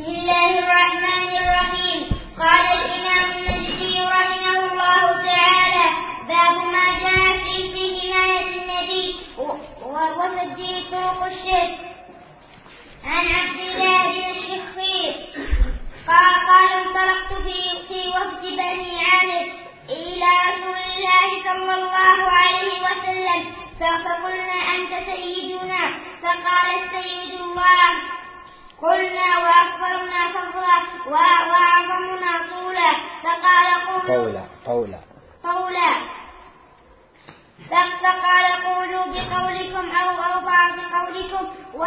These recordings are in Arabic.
بسم الله الرحمن الرحيم. قال الإمام النجدي رحمه الله تعالى: باب ما جاء في حماية النبي وتسجيل طرق الشرك. عن عبد الله بن الشخير قال انطلقت في وفد بني عامر إلى رسول الله صلى الله عليه وسلم فقلنا: أنت سيدنا؟ فقال: السيد الله. قلنا: وأكبرنا فضلا وأعظمنا طولا. فقال: قولا. فقال: قولوا بقولكم أو بعض قولكم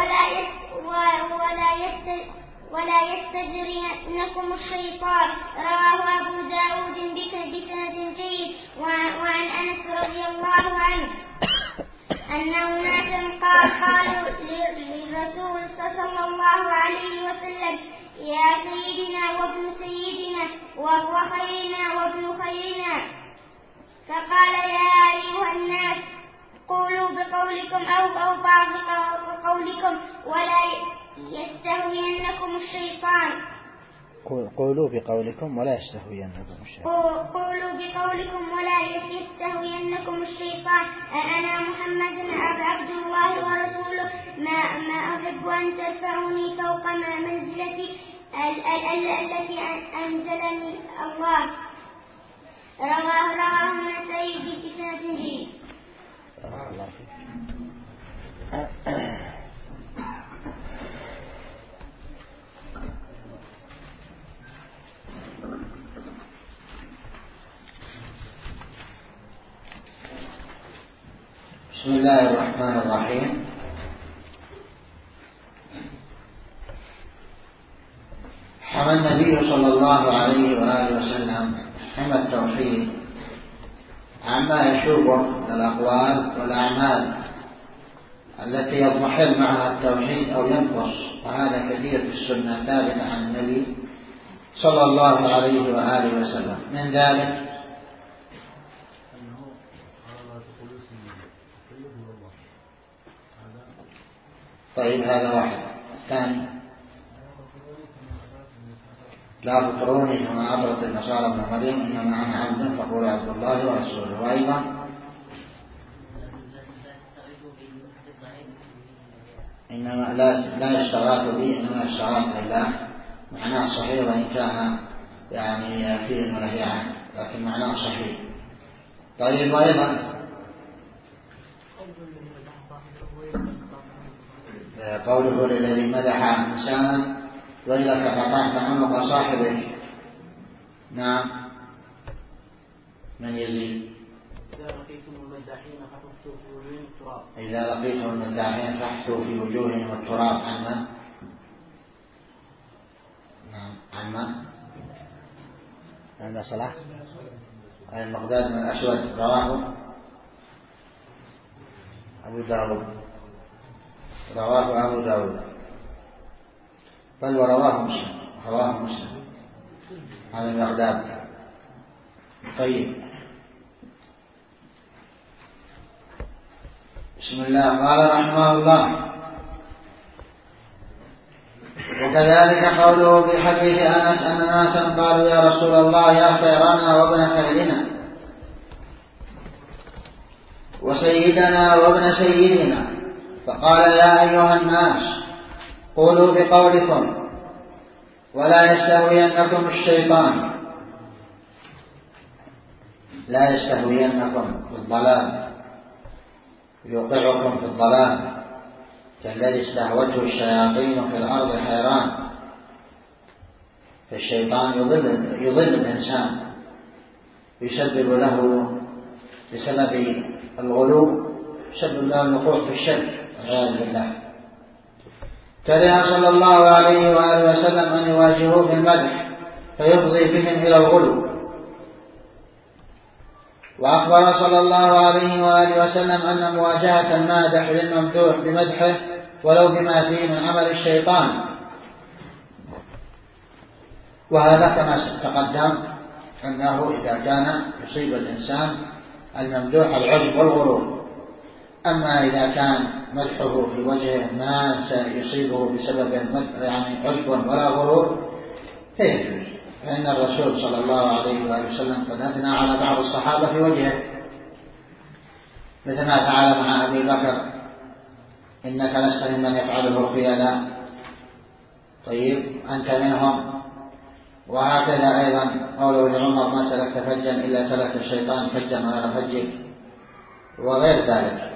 ولا يستجرينكم الشيطان. رواه أبو داود بسند جيد. وعن أنس رضي الله عنه أن ناسا قالوا للرسول صلى الله عليه وسلم: يا سيدنا وابن سيدنا وخيرنا وابن خيرنا. فقال: يا أيها الناس، قولوا بقولكم أو بعض قولكم ولا يستهوينكم الشيطان. قولوا بقولكم ولا يستهوينكم الشيطان. قولوا بقولكم ولا يستهوينكم الشيطان. أنا محمد عبد الله ورسوله ما أحب أن ترفعوني فوق منزلتي التي أنزلني الله. رواه النسائي بسند جيد. بسم الله الرحمن الرحيم. حمى النبي صلى الله عليه وآله وسلم حمى التوحيد عما يشوبه من الأقوال والأعمال التي يضمحل معها التوحيد أو ينقص، وهذا كثير في السنة ثابتة عن النبي صلى الله عليه وآله وسلم. من ذلك طيب هذا واحد. الثاني: لا تطروني كما أطرت النصارى ابن مريم، إنما أنا عبد فقولوا عبد الله ورسوله. وأيضا إنما لا يشتغل بي، إنما يشتغل بالله. معناه صحيح وإن كان يعني فيه منهيا، لكن معناه صحيح. طيب وأيضا قوله للذي مدح إنسانا: وإذا فقطعت عنق صاحبه. نعم. من يزيد؟ إذا لقيتم المداحين فاحثوا في وجوههم التراب. إذا لقيتم المداحين فاحثوا في وجوههم التراب. عن من؟ نعم. عن من؟ عن صلاح المقداد بن الأسود. رواه أبو داود. بل ورواه مسلم عن المقداد. طيب. بسم الله. قال رحمه الله: وكذلك قوله في حديث أنس أن ناسا قالوا: يا رسول الله، يا خيرنا وابن خيرنا وسيدنا وابن سيدنا. فقال: يا أيها الناس، قولوا بقولكم ولا يستهوينكم الشيطان. لا يستهوينكم في الضلال، يوقعكم في الضلال كالذي استهوته الشياطين في الأرض حيران. فالشيطان يضل الإنسان، يسبب له بسبب الغلو يسبب له الوقوع في الشرك والعياذ بالله. كره صلى الله عليه وآله وسلم أن يواجهوه بالمدح فيفضي بهم إلى الغلو. وأخبر صلى الله عليه وآله وسلم أن مواجهة المادح للممدوح بمدحه ولو بما فيه من عمل الشيطان. وهذا كما تقدم أنه إذا كان يصيب الإنسان الممدوح العجب والغرور. أما إذا كان مدحه في وجهه ما سيصيبه بسبب يعني عجب ولا غرور فيجوز، فإن الرسول صلى الله عليه وآله وسلم قد أثنى على بعض الصحابة في وجهه، مثل ما فعل مع أبي بكر: إنك لست ممن يفعله خيلاء، طيب أنت منهم. وهكذا أيضا قوله لعمر: ما سلكت فجا إلا سلك الشيطان فجا غير فجك، وغير ذلك.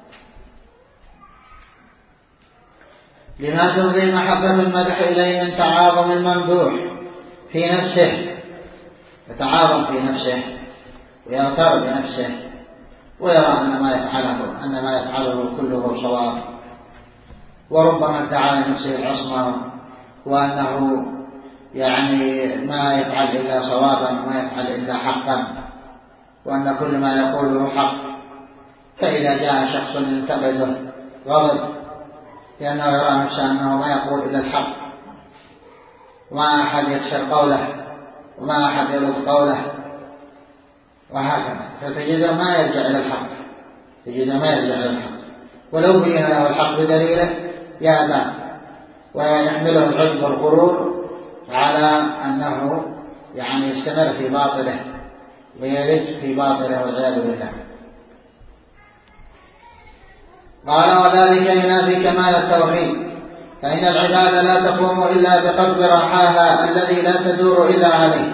لما تفضي محبة المدح إليه من تعاظم الممدوح في نفسه، يتعاظم في نفسه ويغتر بنفسه ويرى أن ما يفعله كله صواب، وربما ادعى لنفسه العصمة وأنه يعني ما يفعل إلا صوابا وما يفعل إلا حقا، وأن كل ما يقوله حق. فإذا جاء شخص ينتقده غضب لأنه يرى نفسه أنه ما يقول إلا الحق، وما أحد يكسر قوله وما أحد يرد قوله، وهكذا، فتجده ما يرجع إلى الحق، ولو بين له الحق بدليله يأبى ويحمله العجب والغرور على أنه يعني يستمر في باطله ويرد في باطله والعياذ بالله. قال: وذلك ينافي كمال التوحيد، فإن العبادة لا تقوم إلا بقدر رحاها الذي لا تدور إلا عليه،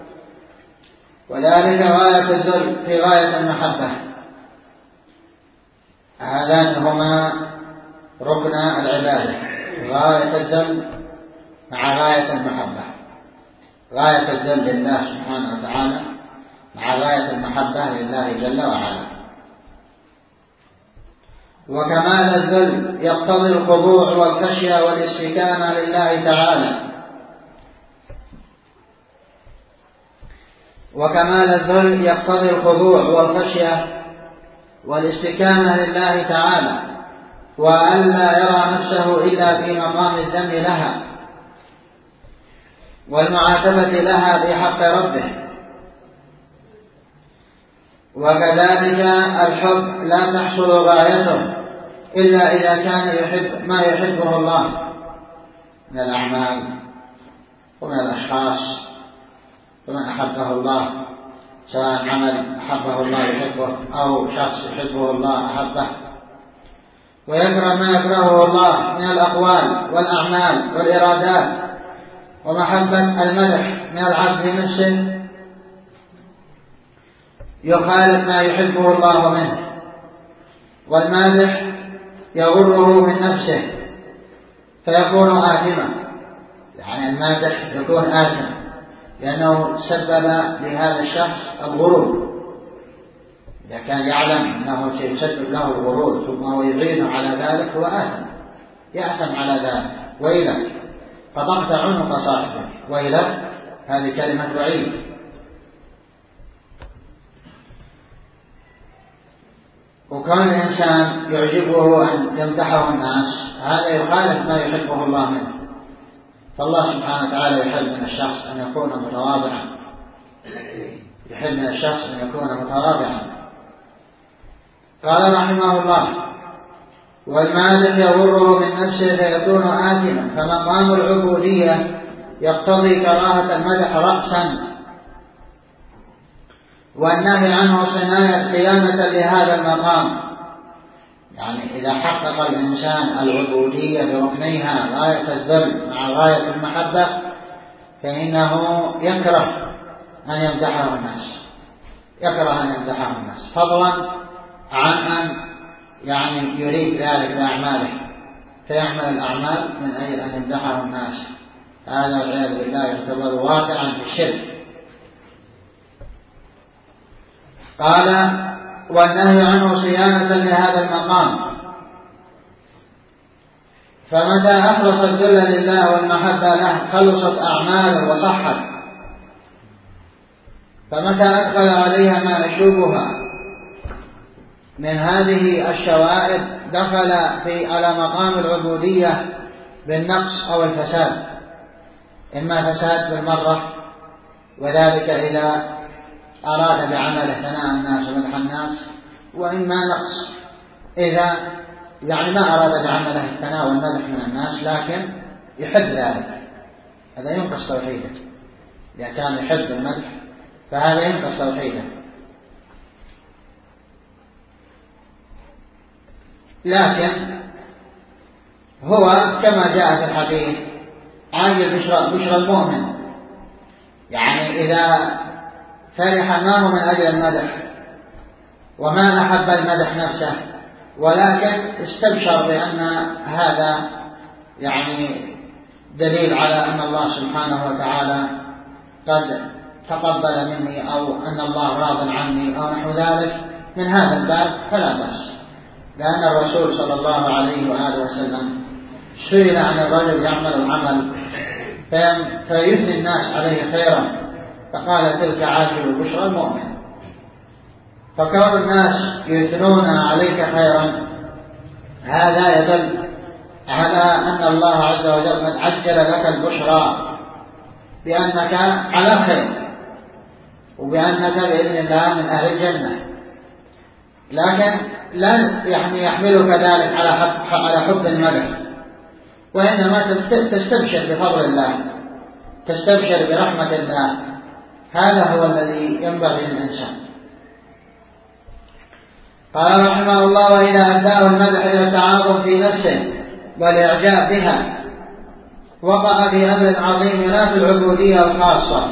وذلك غاية الذل في غاية المحبة. هذان هما ركنا العبادة: غاية الذل مع غاية المحبة، غاية الذل لله سبحانه وتعالى مع غاية المحبة لله جل وعلا. وكمال الذل يقتضي الخضوع والخشية والاستكانة لله تعالى، وكمال الذل يقتضي الخضوع والخشية والاستكانة لله تعالى، وألا يرى نفسه إلا في مقام الذم لها والمعاتبة لها بحق ربه. وكذلك الحب لا تحصل غايته إلا إذا كان يحب ما يحبه الله من الأعمال ومن الأشخاص، ومن أحبه الله، سواء عمل أحبه الله يحبه أو شخص يحبه الله أحبه، ويكره ما يكرهه الله من الأقوال والأعمال والإرادات. ومحبة المدح من العبد نفسه يخالف ما يحبه الله منه، والمادح يغره من نفسه فيكون آثما، يعني المادح يكون آثما لأنه سبب لهذا الشخص الغرور. إذا كان يعلم أنه سيسبب له الغرور ثم هو يعين على ذلك هو آثم، يأثم على ذلك. ويلك فتقطع عنق صاحبه، ويلك هذه كلمة وعيد. وكان الإنسان يعجبه أن يمدحه الناس، هذا يخالف ما يحبه الله منه. فالله سبحانه وتعالى يحب من الشخص أن يكون متواضعا، يحب من الشخص أن يكون متواضعا. قال رحمه الله: والمادح يغره من نفسه فيكون آثما، فمقام العبودية يقتضي كراهة المدح رأسا، والنهي عنه صيانة لهذا المقام. يعني إذا حقق الإنسان العبودية بركنيها غاية الذل مع غاية المحبة فإنه يكره أن يمدحه الناس، فضلا عن أن يعني يريد ذلك لأعماله فيعمل الأعمال من أجل أن يمدحه الناس. هذا والعياذ بالله يعتبر واقعا في الشرك. قال: والنهي عنه صيانة لهذا المقام، فمتى أخلص الذل لله والمحبة له خلصت أعماله وصحت، فمتى أدخل عليها ما يشوبها من هذه الشوائب دخل على مقام العبودية بالنقص أو الفساد، إما فساد بالمرة، وذلك إذا أراد بعمله ثناء الناس ومدح الناس، وإما نقص إذا يعني ما أراد بعمله الثناء والمدح من الناس لكن يحب ذلك، هذا ينقص توحيده. إذا كان يحب المدح فهذا ينقص توحيده. لكن هو كما جاء في الحديث عاجل بشرى المؤمن، يعني إذا فرح ما هو من أجل المدح وما أحب المدح نفسه، ولكن استبشر بأن هذا يعني دليل على أن الله سبحانه وتعالى قد تقبل مني أو أن الله راض عني أو نحو ذلك من هذا الباب فلا بأس. لأن الرسول صلى الله عليه وآله وسلم سئل عن الرجل يعمل العمل فيثني الناس عليه خيرا فقال تلك عاجل بشرى المؤمن. فكون الناس يثنون عليك خيرا هذا يدل على أن الله عز وجل قد عجل لك البشرى بأنك على خير وبأنك بإذن الله من أهل الجنة. لكن لا يعني يحملك ذلك على حب المدح، وإنما تستبشر بفضل الله، تستبشر برحمة الله. هذا هو الذي ينبغي للإنسان. قال رحمه الله: وإذا أداه المدح إلى التعاظم في نفسه والإعجاب بها وقع في أمر عظيم ينافي العبودية الخاصة،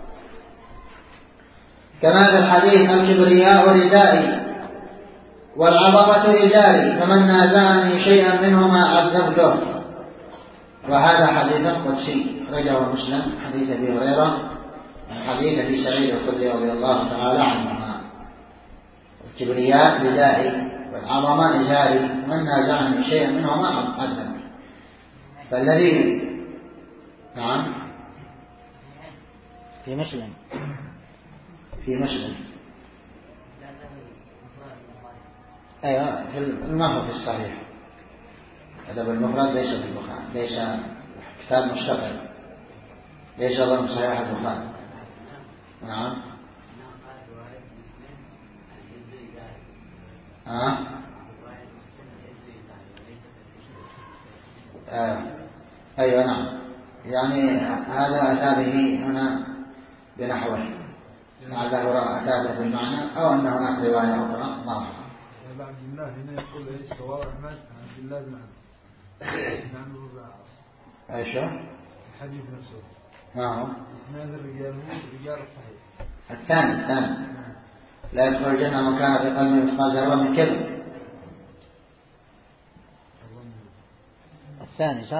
كما في الحديث: الكبرياء ردائي والعظمة إزاري فمن نازعني شيئا منهما عذبته. وهذا حديث قدسي رجعه مسلم، حديث أبي هريرة من حديث أبي سعيد الخدري رضي الله تعالى عنهما: الكبرياء ردائي والعظمة إزاري من نازعني شيئا منهما عذبته. فالذي نعم في مسلم أيوة ما هو في الصحيح. أدب المفرد ليس في البخاري، ليس كتاب مستقل، ليس ضمن صحيح البخاري. نعم أيوة نعم، يعني هذا أتى به هنا بنحوه، لعله أتى به بالمعنى أو أن هناك رواية أخرى. الله عبد الله هنا يقول ايش رواه احمد عن عبد الله بن عمرو بن العاص. ايش الحديث نفسه ما هو اسناد الرجال هو رجال الصحيح. الثاني لا يدخل الجنة من كان في قلبه مثقال ذرة من كبر. الثاني صح؟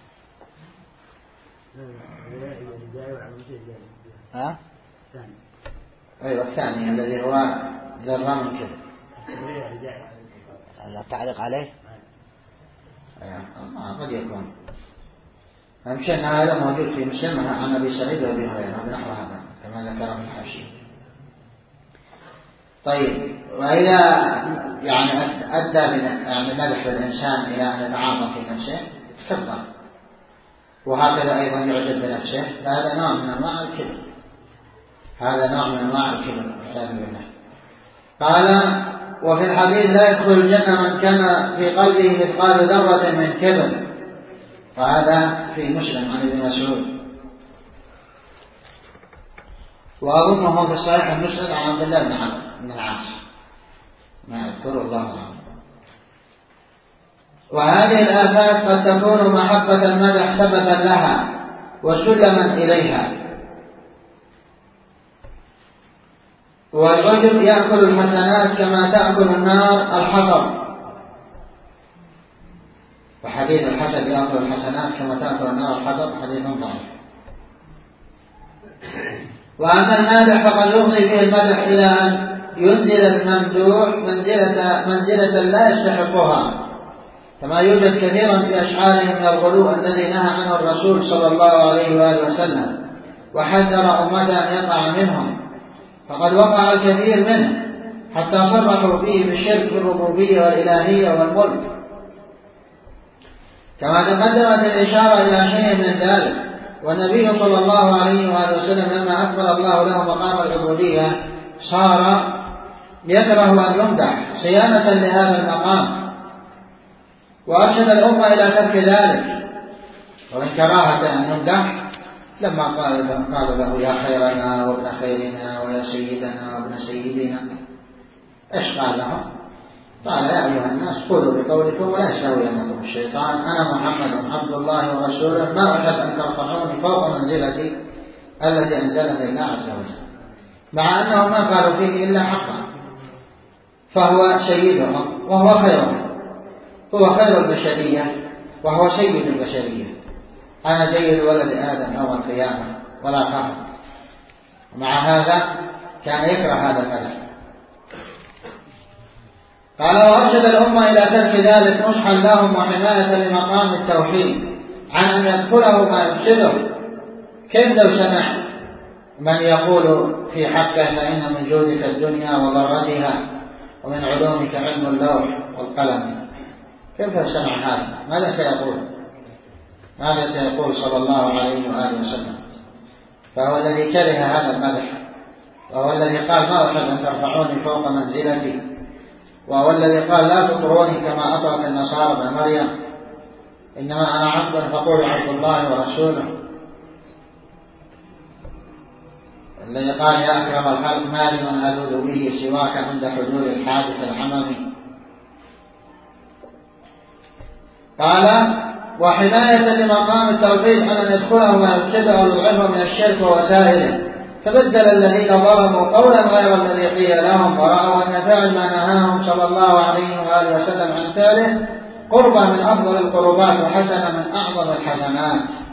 ها؟ أيوة الثاني الذي هو ذرة من كبر. لا تعلق عليه. قد يكون أمشي أن هذا موجود في مسلم عن أبي سعيد وأبي هريرة بنحو هذا كما ذكر في الحاشية. طيب، وإذا يعني أدى يعني مدح الإنسان إلى أن يتعاظم في نفسه تكبر، وهكذا أيضا يعجب بنفسه، فهذا نوع من أنواع الكبر، هذا نوع من أنواع الكبر والعياذ بالله. قال: وفي الحديث: لا يدخل الجنة من كان في قلبه مثقال ذرة من كبر. وهذا في مسلم عن ابن مسعود، وأظنه في الصحيح المسند عن عبد الله بن عمرو بن العاص ما يذكر الله عنه. وهذه الآفات قد تكون محبة المدح سببا لها وسلما إليها. والعجب يأكل الحسنات كما تأكل النار الحطب. وحديث الحسد يأكل الحسنات كما تأكل النار الحطب حديث ضعيف. وأما المادح فقد يفضي به المدح إلى أن ينزل الممدوح منزلة لا يستحقها، كما يوجد كثيرا في أشعاره من الغلو الذي نهى عنه الرسول صلى الله عليه وآله وسلم وحذر أمته أن يقع منهم، فقد وقع الكثير منه حتى صرحوا فيه بالشرك في الربوبية والإلهية والملك، كما تقدمت الإشارة إلى شيء من ذلك. والنبي صلى الله عليه وآله وسلم لما أكبر الله له مقام العبودية صار يكره أن يمدح صيانة لهذا المقام، وأرشد الأمة إلى ترك ذلك. ومن كراهة أن يمدح لما قال له يا خيرنا وابن خيرنا ويا سيدنا وابن سيدنا، إيش قال لهم؟ قال يا أيها الناس قولوا بقولكم ولا يستهوينكم الشيطان، أنا محمد عبد الله ورسوله، ما أحب أن ترفعوني فوق منزلتي التي أنزلني الله عز وجل، مع أنهم ما قالوا فيه إلا حقا، فهو سيدهم وهو خيرهم، هو خير البشرية وهو سيد البشرية. أنا سيد ولد آدم يوم القيامة ولا فخر. ومع هذا كان يكره هذا المدح. قال وأرشد الأمة إلى ترك ذلك نصحا لهم وحماية لمقام التوحيد عن أن يدخله ما يفسده. كيف لو سمع من يقول في حقه فإن من جودك الدنيا وضرتها ومن علومك علم اللوح والقلم، كيف لو سمع هذا؟ ماذا سيقول؟ ماذا سيقول صلى الله عليه وآله وسلم؟ فهو الذي كره هذا المدح، وهو الذي قال ما أحب أن ترفعوني فوق منزلتي، وهو الذي قال لا تطروني كما أطرت النصارى ابن مريم، إنما أنا عبد فقولوا عبد الله ورسوله. الذي قال يا أكرم الخلق ما لي من ألوذ به سواك عند حضور الحادث العممي. قال وحماية لمقام التوحيد أن يدخله ما يفسده ويبعده من الشرك ووسائله. فبدل الذين ظلموا قولا غير الذي قيل لهم، ورأوا أن فعل ما نهاهم صلى الله عليه وآله وسلم عن فعله قربا من أفضل القربات وحسنة من أعظم الحسنات.